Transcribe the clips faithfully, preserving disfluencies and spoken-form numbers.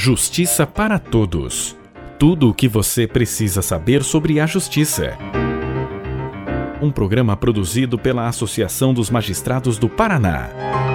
Justiça para Todos. Tudo o que você precisa saber sobre a justiça. Um programa produzido pela Associação dos Magistrados do Paraná.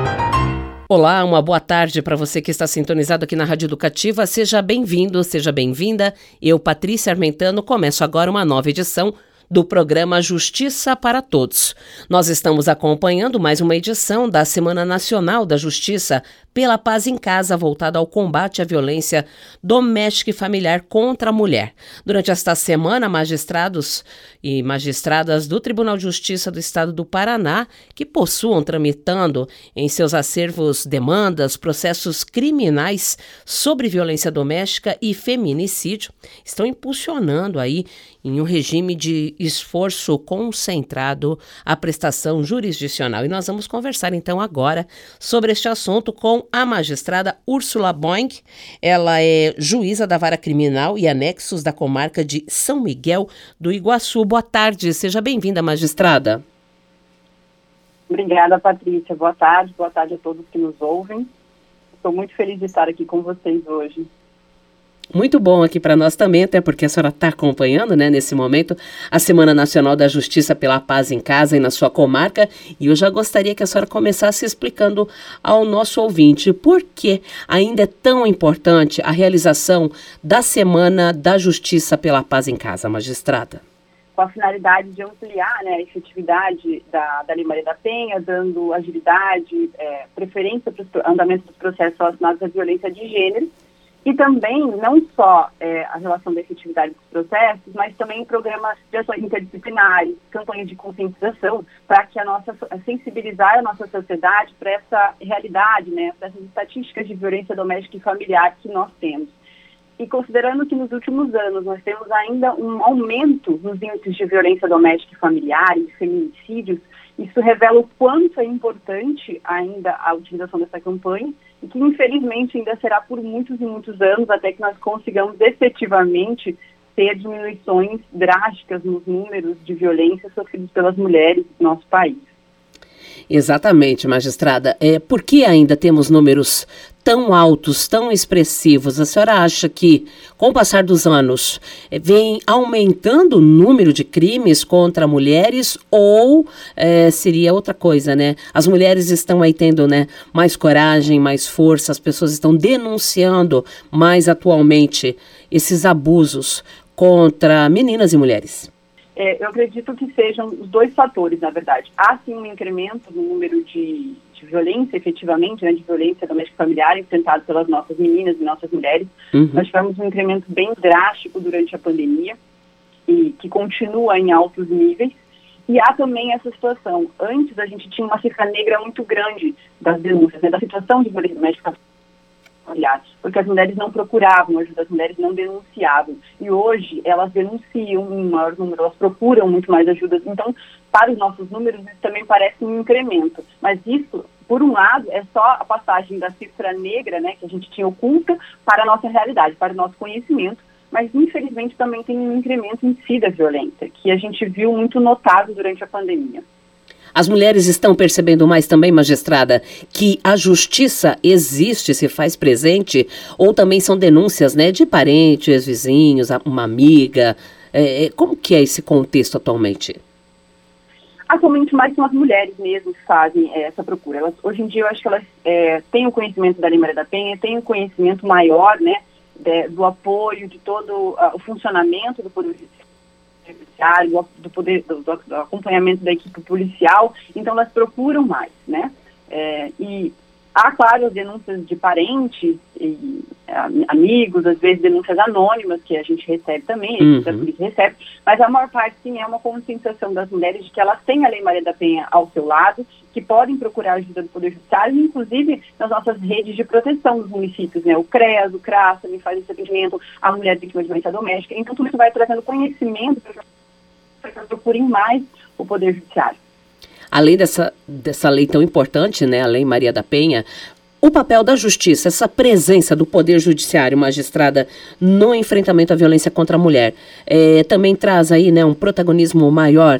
Olá, uma boa tarde para você que está sintonizado aqui na Rádio Educativa. Seja bem-vindo, seja bem-vinda. Eu, Patrícia Armentano, começo agora uma nova edição do programa Justiça para Todos. Nós estamos acompanhando mais uma edição da Semana Nacional da Justiça pela Paz em Casa, voltada ao combate à violência doméstica e familiar contra a mulher. Durante esta semana, magistrados e magistradas do Tribunal de Justiça do Estado do Paraná, que possuam tramitando em seus acervos demandas, processos criminais sobre violência doméstica e feminicídio, estão impulsionando aí em um regime de esforço concentrado a prestação jurisdicional. E nós vamos conversar então agora sobre este assunto com a magistrada Úrsula Boing. Ela é juíza da Vara Criminal e Anexos da Comarca de São Miguel do Iguaçu. Boa tarde, seja bem-vinda, magistrada. Obrigada, Patrícia. Boa tarde, boa tarde a todos que nos ouvem. Estou muito feliz de estar aqui com vocês hoje. Muito bom aqui para nós também, até porque a senhora está acompanhando, né, nesse momento, a Semana Nacional da Justiça pela Paz em Casa e na sua comarca, e eu já gostaria que a senhora começasse explicando ao nosso ouvinte por que ainda é tão importante a realização da Semana da Justiça pela Paz em Casa, magistrada. Com a finalidade de ampliar, né, a efetividade da, da Lei Maria da Penha, dando agilidade, é, preferência para o andamento dos processos relacionados à violência de gênero, e também, não só é, a relação da efetividade dos processos, mas também programas de ações interdisciplinares, campanhas de conscientização, para que a nossa, sensibilizar a nossa sociedade para essa realidade, né, para essas estatísticas de violência doméstica e familiar que nós temos. E considerando que nos últimos anos nós temos ainda um aumento nos índices de violência doméstica e familiar e de feminicídios, isso revela o quanto é importante ainda a utilização dessa campanha e que, infelizmente, ainda será por muitos e muitos anos até que nós consigamos efetivamente ter diminuições drásticas nos números de violência sofridos pelas mulheres no nosso país. Exatamente, magistrada. É, por que ainda temos números tão altos, tão expressivos? A senhora acha que, com o passar dos anos, é, vem aumentando o número de crimes contra mulheres ou é, seria outra coisa, né? As mulheres estão aí tendo, né, mais coragem, mais força, as pessoas estão denunciando mais atualmente esses abusos contra meninas e mulheres? É, eu acredito que sejam os dois fatores, na verdade. Há, sim, um incremento no número de, de violência, efetivamente, né, de violência doméstica familiar enfrentado pelas nossas meninas e nossas mulheres. Uhum. Nós tivemos um incremento bem drástico durante a pandemia e que continua em altos níveis. E há também essa situação. Antes, a gente tinha uma cifra negra muito grande das denúncias, né, da situação de violência doméstica familiar, porque as mulheres não procuravam ajuda, as mulheres não denunciavam. E hoje elas denunciam em maior número, elas procuram muito mais ajuda. Então, para os nossos números, isso também parece um incremento. Mas isso, por um lado, é só a passagem da cifra negra, né, que a gente tinha oculta, para a nossa realidade, para o nosso conhecimento. Mas, infelizmente, também tem um incremento em si da violência, que a gente viu muito notado durante a pandemia. As mulheres estão percebendo mais também, magistrada, que a justiça existe, se faz presente, ou também são denúncias, né, de parentes, vizinhos, uma amiga. É, como que é esse contexto atualmente? Atualmente, mais são as mulheres mesmo que fazem é, essa procura. Elas, hoje em dia, eu acho que elas é, têm o conhecimento da Lei Maria da Penha, têm o conhecimento maior, né, de, do apoio, de todo uh, o funcionamento do Poder Judiciário, do, poder, do, do acompanhamento da equipe policial, então elas procuram mais, né? É, e há, claro, as denúncias de parentes e amigos, às vezes denúncias anônimas que a gente recebe também, a equipe da polícia recebe, mas a maior parte, sim, é uma conscientização das mulheres de que elas têm a Lei Maria da Penha ao seu lado, que podem procurar ajuda do Poder Judiciário, inclusive nas nossas redes de proteção dos municípios, né? O CREAS, o CRAS também faz esse atendimento à mulher vítima de violência doméstica. Então, tudo isso vai trazendo conhecimento para que procurem mais o Poder Judiciário. Além dessa, dessa lei tão importante, né, a Lei Maria da Penha, o papel da justiça, essa presença do Poder Judiciário, magistrada, no enfrentamento à violência contra a mulher, é, também traz aí, né, um protagonismo maior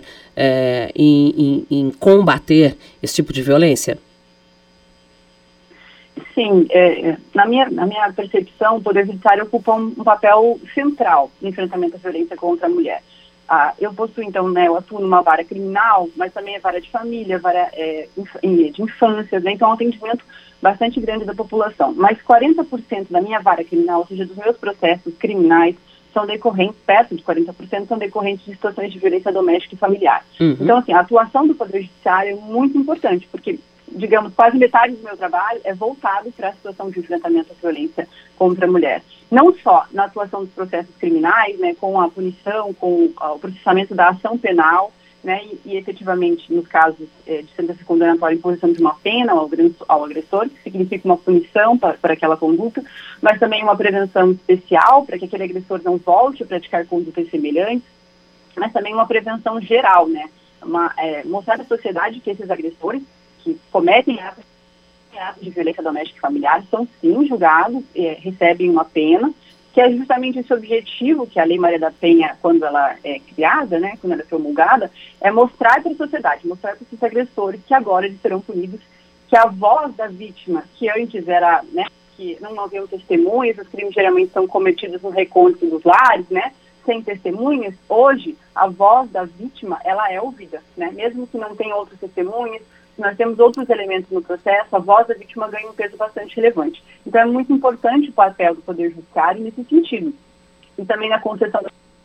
é, em, em, em combater esse tipo de violência? assim, é, na, minha, na minha percepção, o Poder Judiciário ocupa um, um papel central no enfrentamento à violência contra a mulher. Ah, eu possuo, então, né, eu atuo numa vara criminal, mas também é vara de família, vara é, de infância, né, então é um atendimento bastante grande da população. Mas quarenta por cento da minha vara criminal, ou seja, dos meus processos criminais, são decorrentes, perto de quarenta por cento, são decorrentes de situações de violência doméstica e familiar. Uhum. Então, assim, a atuação do Poder Judiciário é muito importante, porque, digamos, quase metade do meu trabalho é voltado para a situação de enfrentamento à violência contra a mulher. Não só na atuação dos processos criminais, né, com a punição, com o processamento da ação penal, né, e, e efetivamente, nos casos é, de sentença condenatória, imposição de uma pena ao, ao agressor, que significa uma punição para, para aquela conduta, mas também uma prevenção especial para que aquele agressor não volte a praticar condutas semelhantes, mas também uma prevenção geral, né, uma, é, mostrar à sociedade que esses agressores que cometem atos, atos de violência doméstica e familiar são sim julgados, é, recebem uma pena, que é justamente esse objetivo que a Lei Maria da Penha, quando ela é criada, né, quando ela é promulgada, é mostrar para a sociedade, mostrar para esses agressores que agora eles serão punidos, que a voz da vítima, que antes era, né, que não haviam testemunhas, os crimes geralmente são cometidos no recôndito dos lares, né, sem testemunhas, hoje a voz da vítima, ela é ouvida, né, mesmo que não tenha outras testemunhas, se nós temos outros elementos no processo, a voz da vítima ganha um peso bastante relevante. Então é muito importante o papel do Poder Judiciário nesse sentido. E também na concessão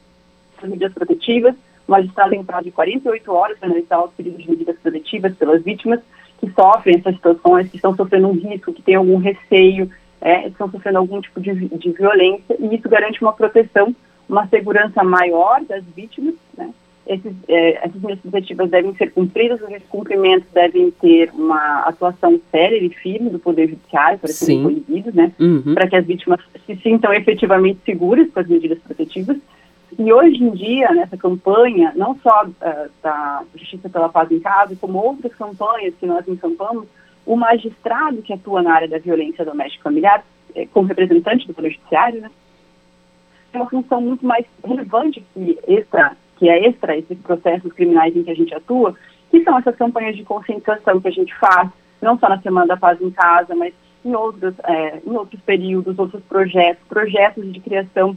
das medidas protetivas, o magistrado tem um prazo de quarenta e oito horas para analisar os pedidos de medidas protetivas pelas vítimas que sofrem essas situações, que estão sofrendo um risco, que têm algum receio, é, que estão sofrendo algum tipo de, de violência, e isso garante uma proteção, uma segurança maior das vítimas, né? Esses, eh, essas medidas protetivas devem ser cumpridas, os descumprimentos devem ter uma atuação séria e firme do Poder Judiciário para serem proibidos, né, uhum. para que as vítimas se sintam efetivamente seguras com as medidas protetivas. E hoje em dia, nessa campanha, não só uh, da Justiça pela Paz em Casa, como outras campanhas que nós encampamos, o magistrado que atua na área da violência doméstica e familiar, eh, como representante do Poder Judiciário, né, tem uma função muito mais relevante que extra que é extra esses processos criminais em que a gente atua, que são essas campanhas de conscientização que a gente faz, não só na Semana da Paz em Casa, mas em outros, é, em outros períodos, outros projetos, projetos de criação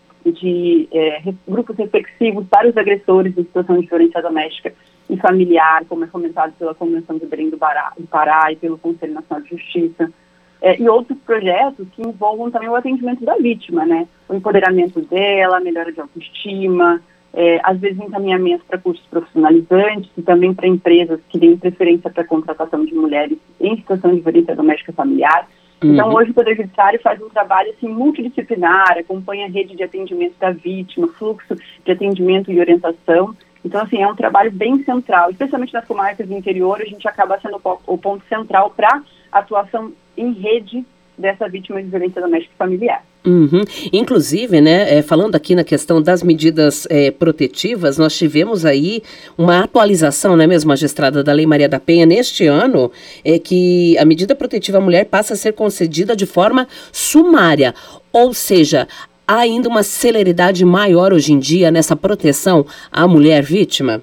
de é, grupos reflexivos para os agressores em situação de violência doméstica e familiar, como é comentado pela Convenção de Belém do Pará, do Pará e pelo Conselho Nacional de Justiça, é, e outros projetos que envolvam também o atendimento da vítima, né? O empoderamento dela, a melhora de autoestima, É, às vezes encaminhamento para cursos profissionalizantes e também para empresas que têm preferência para a contratação de mulheres em situação de violência doméstica familiar. Uhum. Então, hoje o Poder Judiciário faz um trabalho assim, multidisciplinar, acompanha a rede de atendimento da vítima, fluxo de atendimento e orientação. Então, assim, é um trabalho bem central, especialmente nas comarcas do interior, a gente acaba sendo o ponto central para a atuação em rede dessa vítima de violência doméstica e familiar. Uhum. Inclusive, né, é, falando aqui na questão das medidas é, protetivas, nós tivemos aí uma atualização, né, mesmo, magistrada, da Lei Maria da Penha neste ano, é que a medida protetiva à mulher passa a ser concedida de forma sumária, ou seja, há ainda uma celeridade maior hoje em dia nessa proteção à mulher vítima?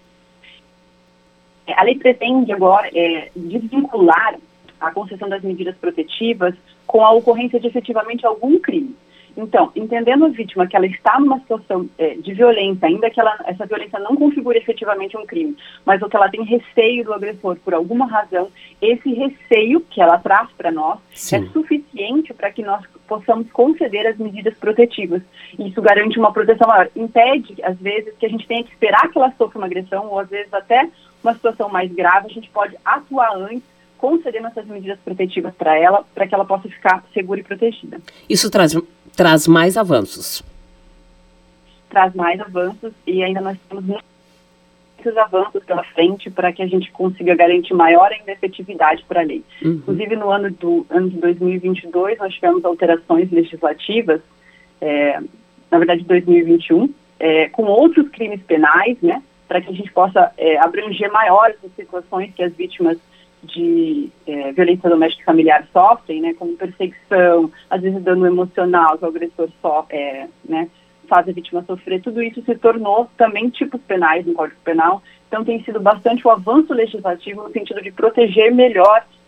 A lei pretende agora é, desvincular a concessão das medidas protetivas com a ocorrência de efetivamente algum crime. Então, entendendo a vítima que ela está numa situação é, de violência, ainda que ela, essa violência não configure efetivamente um crime, mas ou que ela tem receio do agressor por alguma razão, esse receio que ela traz para nós Sim. é suficiente para que nós possamos conceder as medidas protetivas. Isso garante uma proteção maior. Impede, às vezes, que a gente tenha que esperar que ela sofra uma agressão, ou às vezes até uma situação mais grave, a gente pode atuar antes, concedendo essas medidas protetivas para ela, para que ela possa ficar segura e protegida. Isso traz, traz mais avanços? Traz mais avanços e ainda nós temos muitos avanços pela frente para que a gente consiga garantir maior ainda efetividade para a lei. Uhum. Inclusive, no ano, do, ano de dois mil e vinte e dois, nós tivemos alterações legislativas, é, na verdade, dois mil e vinte e um, é, com outros crimes penais, né, para que a gente possa é, abranger maior essas situações que as vítimas de é, violência doméstica e familiar sofrem, né, como perseguição, às vezes dano emocional, que o agressor só, é, né, faz a vítima sofrer. Tudo isso se tornou também tipos penais no Código Penal, então tem sido bastante o avanço legislativo no sentido de proteger melhor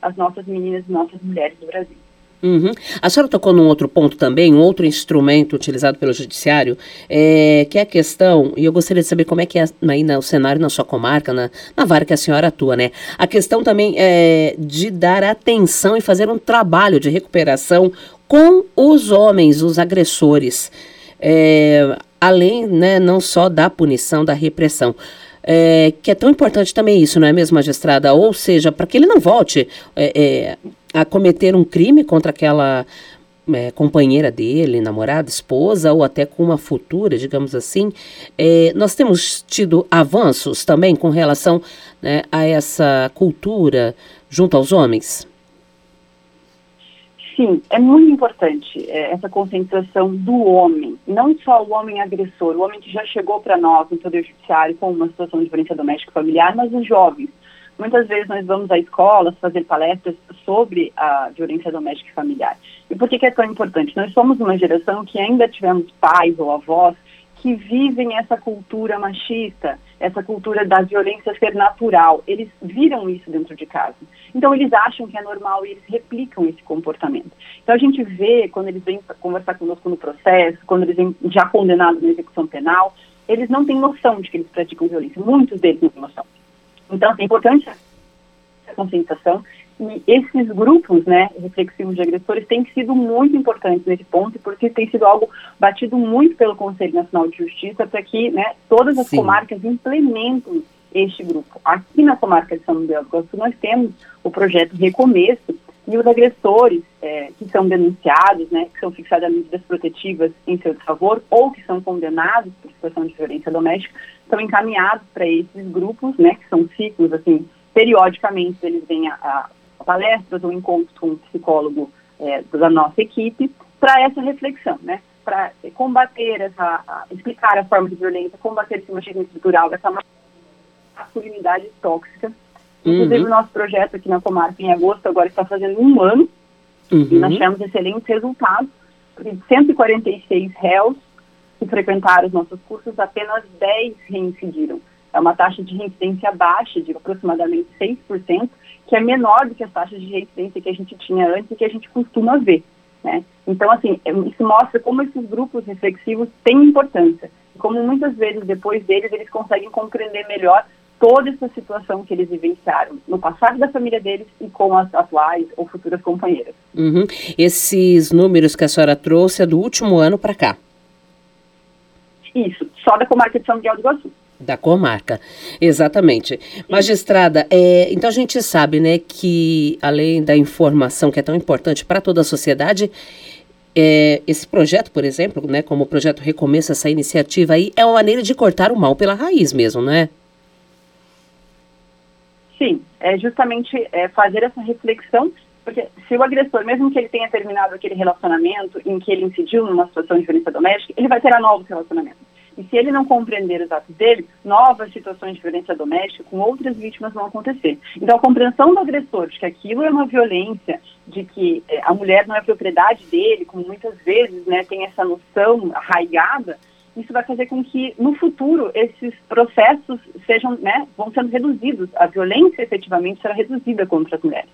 as nossas meninas e nossas mulheres do Brasil. Uhum. A senhora tocou num outro ponto também, um outro instrumento utilizado pelo judiciário, é, que é a questão, e eu gostaria de saber como é que é aí no cenário na sua comarca, na, na vara que a senhora atua, né? A questão também é de dar atenção e fazer um trabalho de recuperação com os homens, os agressores, é, além, né, não só da punição, da repressão. É, que é tão importante também isso, não é mesmo, magistrada? Ou seja, para que ele não volte é, é, a cometer um crime contra aquela é, companheira dele, namorada, esposa, ou até com uma futura, digamos assim. É, nós temos tido avanços também com relação, né, a essa cultura junto aos homens? Sim, é muito importante é, essa conscientização do homem, não só o homem agressor, o homem que já chegou para nós no Poder Judiciário com uma situação de violência doméstica e familiar, mas os jovens. Muitas vezes nós vamos a escolas fazer palestras sobre a violência doméstica e familiar. E por que que é tão importante? Nós somos uma geração que ainda tivemos pais ou avós que vivem essa cultura machista, essa cultura da violência ser natural. Eles viram isso dentro de casa. Então, eles acham que é normal e eles replicam esse comportamento. Então, a gente vê, quando eles vêm conversar conosco no processo, quando eles vêm já condenados na execução penal, eles não têm noção de que eles praticam violência. Muitos deles não têm noção. Então, é importante a conscientização. E esses grupos, né, reflexivos de agressores têm sido muito importantes nesse ponto, porque tem sido algo batido muito pelo Conselho Nacional de Justiça para que, né, todas as Sim. comarcas implementem este grupo. Aqui na comarca de São Miguel do Iguaçu nós temos o projeto Recomeço, e os agressores é, que são denunciados, né, que são fixadas medidas protetivas em seu desfavor ou que são condenados por situação de violência doméstica, são encaminhados para esses grupos, né, que são ciclos, assim, periodicamente eles vêm a, a palestras ou encontros com um psicólogo é, da nossa equipe para essa reflexão, né? Para combater essa, a, explicar a forma de violência, combater esse machismo estrutural, essa masculinidade tóxica. Uhum. Inclusive o nosso projeto aqui na comarca em agosto agora está fazendo um ano uhum. e nós tivemos excelentes resultados. De cento e quarenta e seis réus que frequentaram os nossos cursos, apenas dez reincidiram. É uma taxa de reincidência baixa, de aproximadamente seis por cento, que é menor do que as taxas de reincidência que a gente tinha antes e que a gente costuma ver, né? Então, assim, isso mostra como esses grupos reflexivos têm importância. E como muitas vezes, depois deles, eles conseguem compreender melhor toda essa situação que eles vivenciaram no passado da família deles e com as atuais ou futuras companheiras. Uhum. Esses números que a senhora trouxe é do último ano para cá? Isso, só da comarca de São Miguel do Iguaçu. Da comarca, exatamente. Magistrada, é, então a gente sabe, né, que além da informação que é tão importante para toda a sociedade, é, esse projeto, por exemplo, né, como o projeto Recomeço, essa iniciativa aí, é uma maneira de cortar o mal pela raiz mesmo, né? Sim, é justamente é, fazer essa reflexão, porque se o agressor, mesmo que ele tenha terminado aquele relacionamento em que ele incidiu numa situação de violência doméstica, ele vai ter novos relacionamentos. E se ele não compreender os atos dele, novas situações de violência doméstica com outras vítimas vão acontecer. Então, a compreensão do agressor de que aquilo é uma violência, de que é, a mulher não é propriedade dele, como muitas vezes, né, tem essa noção arraigada, isso vai fazer com que, no futuro, esses processos sejam, né, vão sendo reduzidos. A violência, efetivamente, será reduzida contra as mulheres.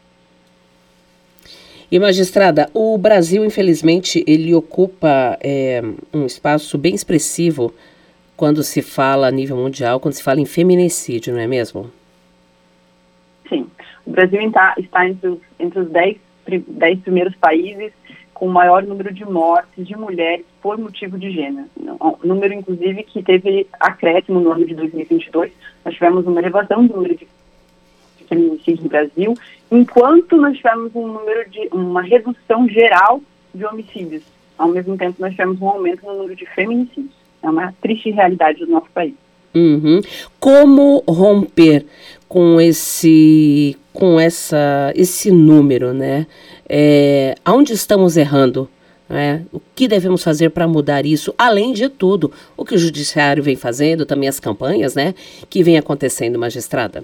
E, magistrada, o Brasil, infelizmente, ele ocupa é, um espaço bem expressivo quando se fala a nível mundial, quando se fala em feminicídio, não é mesmo? Sim. O Brasil está, está entre os, entre os dez, dez primeiros países com o maior número de mortes de mulheres por motivo de gênero. Um número, inclusive, que teve acréscimo no ano de dois mil e vinte e dois. Nós tivemos uma elevação do número de feminicídios no Brasil, enquanto nós tivemos um número de uma redução geral de homicídios. Ao mesmo tempo, nós tivemos um aumento no número de feminicídios. É uma triste realidade do nosso país. Uhum. Como romper com esse, com essa, esse número, né? É, aonde estamos errando? Né? O que devemos fazer para mudar isso? Além de tudo, o que o judiciário vem fazendo, também as campanhas, né, que vem acontecendo, magistrada?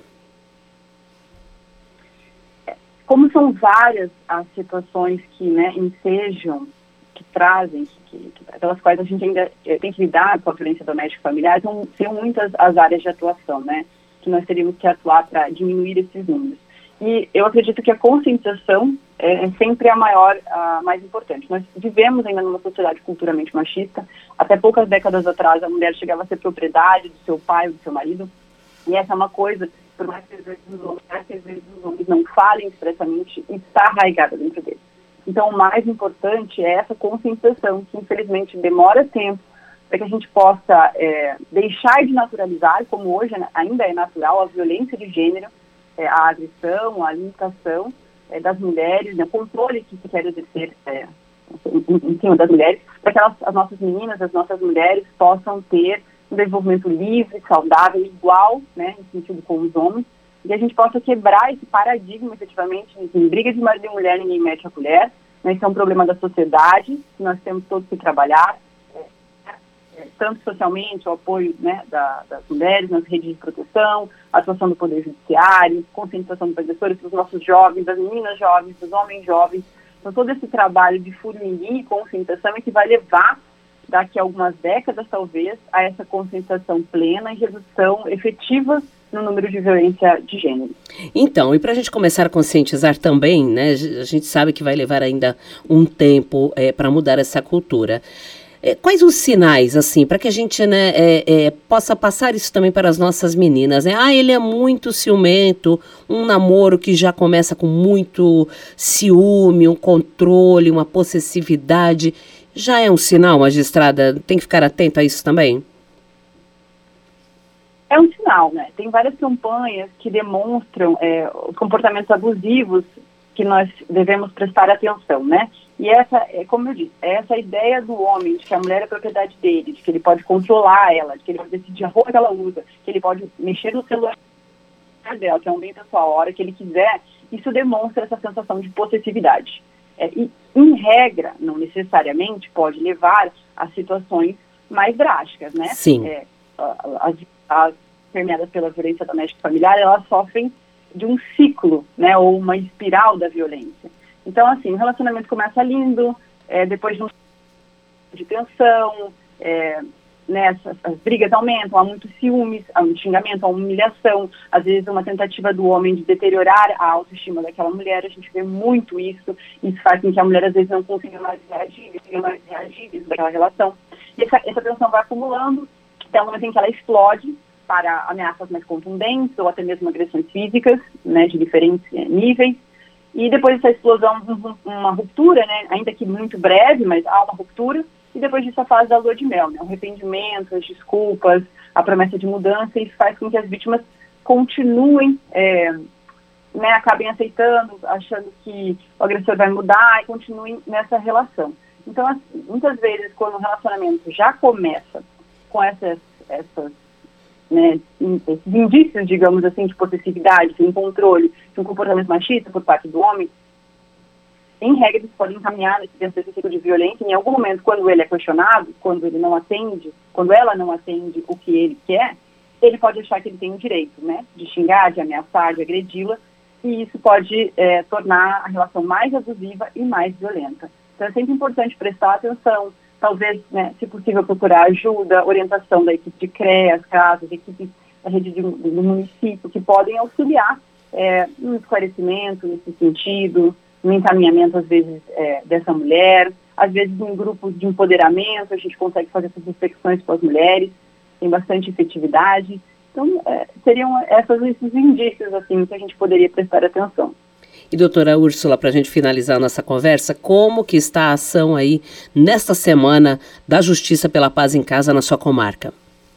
Como são várias as situações que, né, ensejam, que trazem, que, que, pelas quais a gente ainda tem que lidar com a violência doméstica e familiar, são, são muitas as áreas de atuação, né, que nós teríamos que atuar para diminuir esses números. E eu acredito que a conscientização é sempre a maior, a mais importante. Nós vivemos ainda numa sociedade culturalmente machista. Até poucas décadas atrás, a mulher chegava a ser propriedade do seu pai ou do seu marido. E essa é uma coisa, por mais que às vezes os homens, às vezes os homens não falem expressamente, está arraigada dentro deles. Então, o mais importante é essa conscientização, que infelizmente demora tempo, para que a gente possa é, deixar de naturalizar, como hoje ainda é natural, a violência de gênero, é, a agressão, a limitação é, das mulheres, né, o controle que se quer exercer é, em, em cima das mulheres, para que elas, as nossas meninas, as nossas mulheres possam ter um desenvolvimento livre, saudável, igual, né, em sentido com os homens, e a gente possa quebrar esse paradigma, efetivamente, em briga de marido e mulher, ninguém mete a colher, né, isso é um problema da sociedade, que nós temos todos que trabalhar, tanto socialmente, o apoio, né, da, das mulheres nas redes de proteção, a atuação do Poder Judiciário, conscientização dos professores, dos nossos jovens, das meninas jovens, dos homens jovens. Então, todo esse trabalho de formiguinha e conscientização é que vai levar, daqui a algumas décadas, talvez, a essa conscientização plena e redução efetiva no número de violência de gênero. Então, e para a gente começar a conscientizar também, né, a gente sabe que vai levar ainda um tempo é, para mudar essa cultura. Quais os sinais, assim, para que a gente, né, é, é, possa passar isso também para as nossas meninas, né? Ah, ele é muito ciumento, um namoro que já começa com muito ciúme, um controle, uma possessividade. Já é um sinal, magistrada? Tem que ficar atenta a isso também? É um sinal, né? Tem várias campanhas que demonstram é, os comportamentos abusivos que nós devemos prestar atenção, né? E essa, é como eu disse, essa ideia do homem, de que a mulher é propriedade dele, de que ele pode controlar ela, de que ele pode decidir a roupa que ela usa, que ele pode mexer no celular dela, que é um bem pessoal, a hora que ele quiser, isso demonstra essa sensação de possessividade. É, e, em regra, não necessariamente pode levar a situações mais drásticas, né? Sim. É, as, as permeadas pela violência doméstica familiar, elas sofrem de um ciclo, né, ou uma espiral da violência. Então, assim, o relacionamento começa lindo, é, depois de um de tensão, é, né, as, as brigas aumentam, há muitos ciúmes, há um xingamento, há uma humilhação, às vezes uma tentativa do homem de deteriorar a autoestima daquela mulher, a gente vê muito isso, isso faz com que a mulher às vezes não consiga mais reagir, consiga mais reagir daquela relação. E essa, essa tensão vai acumulando, até o momento em que ela explode para ameaças mais contundentes ou até mesmo agressões físicas, né, de diferentes é, níveis. E depois dessa explosão, uma ruptura, né, ainda que muito breve, mas há uma ruptura. E depois disso a fase da lua de mel, né, o arrependimento, as desculpas, a promessa de mudança. Isso faz com que as vítimas continuem, é, né, acabem aceitando, achando que o agressor vai mudar e continuem nessa relação. Então, assim, muitas vezes, quando o relacionamento já começa com essas... essas né, esses indícios, digamos assim, de possessividade, de um controle, de um comportamento machista por parte do homem, em regra, eles podem encaminhar dentro desse ciclo de violência. Em algum momento, quando ele é questionado, quando ele não atende, quando ela não atende o que ele quer, ele pode achar que ele tem o direito, né, de xingar, de ameaçar, de agredi-la, e isso pode é, tornar a relação mais abusiva e mais violenta. Então, é sempre importante prestar atenção, talvez, né, se possível, procurar ajuda, orientação da equipe de CREAS, casas, equipes da rede de, do município, que podem auxiliar é, no esclarecimento nesse sentido, no encaminhamento, às vezes, é, dessa mulher, às vezes em grupos de empoderamento, a gente consegue fazer essas reflexões com as mulheres, tem bastante efetividade. Então, é, seriam essas, esses indícios, assim, que a gente poderia prestar atenção. E, doutora Úrsula, para a gente finalizar a nossa conversa, como que está a ação aí nesta semana da Justiça pela Paz em Casa na sua comarca?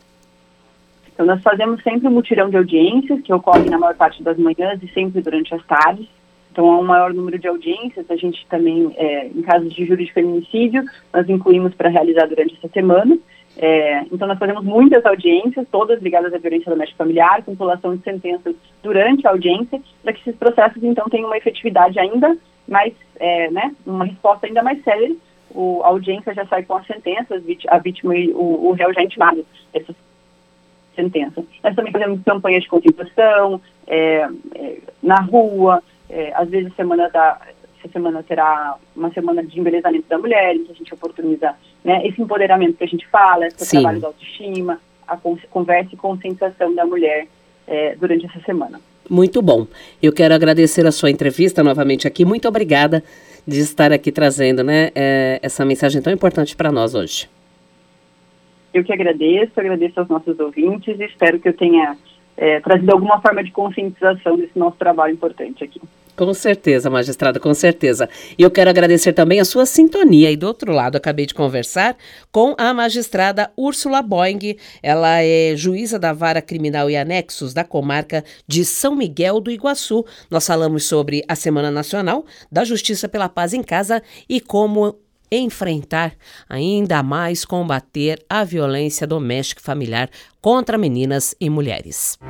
Então, nós fazemos sempre um mutirão de audiências, que ocorre na maior parte das manhãs e sempre durante as tardes. Então, há um maior número de audiências. A gente também, é, em casos de júri de feminicídio, nós incluímos para realizar durante essa semana. É, então, nós fazemos muitas audiências, todas ligadas à violência doméstica familiar, com população de sentenças durante a audiência, para que esses processos, então, tenham uma efetividade ainda mais, é, né, uma resposta ainda mais célere. O, a audiência já sai com as sentenças, a vítima e o, o réu já intimado dessa sentença. Nós também fazemos campanhas de conscientização, é, é, na rua, é, às vezes a semana da... Essa semana terá uma semana de embelezamento da mulher, em que a gente oportuniza, né, esse empoderamento que a gente fala, esse Sim. trabalho da autoestima, a conversa e conscientização da mulher é, durante essa semana. Muito bom. Eu quero agradecer a sua entrevista novamente aqui. Muito obrigada de estar aqui trazendo, né, é, essa mensagem tão importante para nós hoje. Eu que agradeço, agradeço aos nossos ouvintes e espero que eu tenha é, trazido alguma forma de conscientização desse nosso trabalho importante aqui. Com certeza, magistrada, com certeza. E eu quero agradecer também a sua sintonia. E do outro lado, acabei de conversar com a magistrada Úrsula Boing. Ela é juíza da Vara Criminal e Anexos da comarca de São Miguel do Iguaçu. Nós falamos sobre a Semana Nacional da Justiça pela Paz em Casa e como enfrentar, ainda mais combater a violência doméstica e familiar contra meninas e mulheres.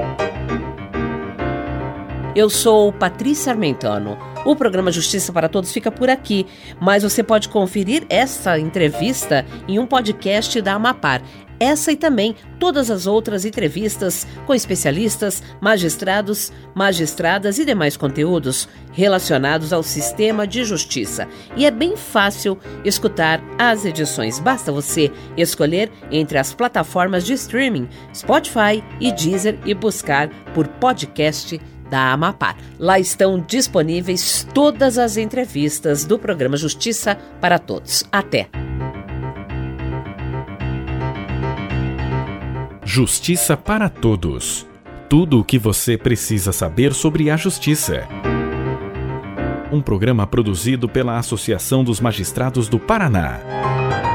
Eu sou Patrícia Armentano. O programa Justiça para Todos fica por aqui, mas você pode conferir essa entrevista em um podcast da Amapar. Essa e também todas as outras entrevistas com especialistas, magistrados, magistradas e demais conteúdos relacionados ao sistema de justiça. E é bem fácil escutar as edições. Basta você escolher entre as plataformas de streaming, Spotify e Deezer e buscar por podcast da Amapar. Lá estão disponíveis todas as entrevistas do programa Justiça para Todos. Até! Justiça para Todos. Tudo o que você precisa saber sobre a justiça. Um programa produzido pela Associação dos Magistrados do Paraná.